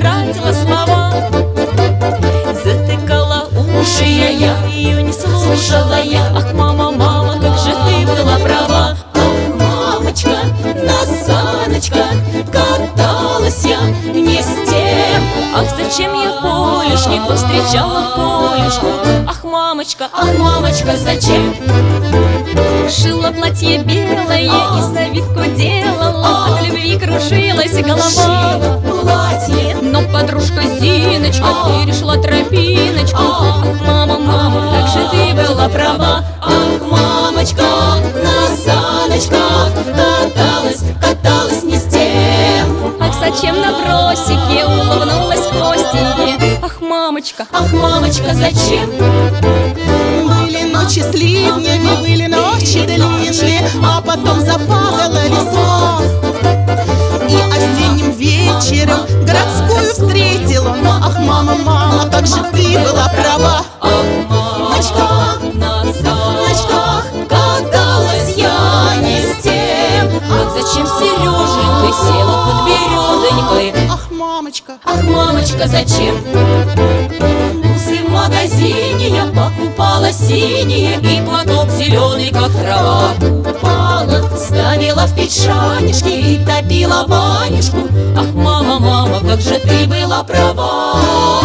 тратила слова. Затыкала уши я ее не слушала я. Ах, мама, мама, как же ты была права. Ах, мамочка, на саночках каталась я не с тем. Ах, зачем я в полюшке повстречала Колюшку. Ах, мамочка, зачем? Шила платье белое и завитку делала. От любви кружилась голова. Платье, но подружка Зиночка перешла тропиночку. Ах, мама, мама, как же ты была права. ах, мамочка, на саночках каталась не с тем. Ах, зачем на просеке улыбнулась Костеньке. Ах, мамочка, зачем? Были ночи с ливнями, были ночи длинные, а потом западала листва. И осенним вечером городскую встретила. Ах, мама, мама, как же ты была права. ах, мамочка, на саночках Каталась я не с тем. ах, зачем с Сереженькой села под березонькой. Ах, мамочка, зачем? Бусы в магазине я покупала синие, И платок зеленый, как трава. покупала, ставила в печь шанишки и топила банюшку. Ах, мама, мама, как же ты была права.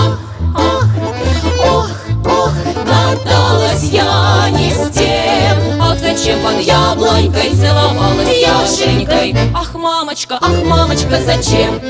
Ох, каталась я не с тем. Ах, зачем под яблонькой целовалась Яшенькой. Ах, мамочка, зачем?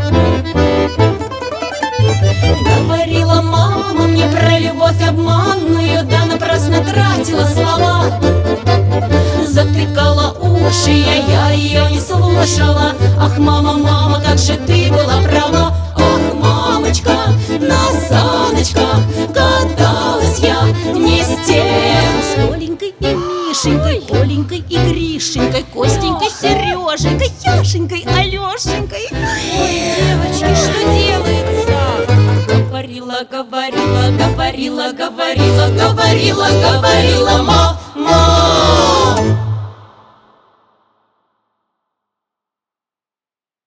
Говорила мама мне про любовь обманную, да напрасно тратила слова. Затыкала уши я ее не слушала. Ах, мама, мама, как же ты была права. Ах, мамочка, на саночках каталась я не с тем. С Коленькой и Мишенькой, Коленькой и Гришенькой, Костенькой, Сереженькой, Яшенькой, Алешенькой. девочки, что делается? Говорила, Говорила, ма.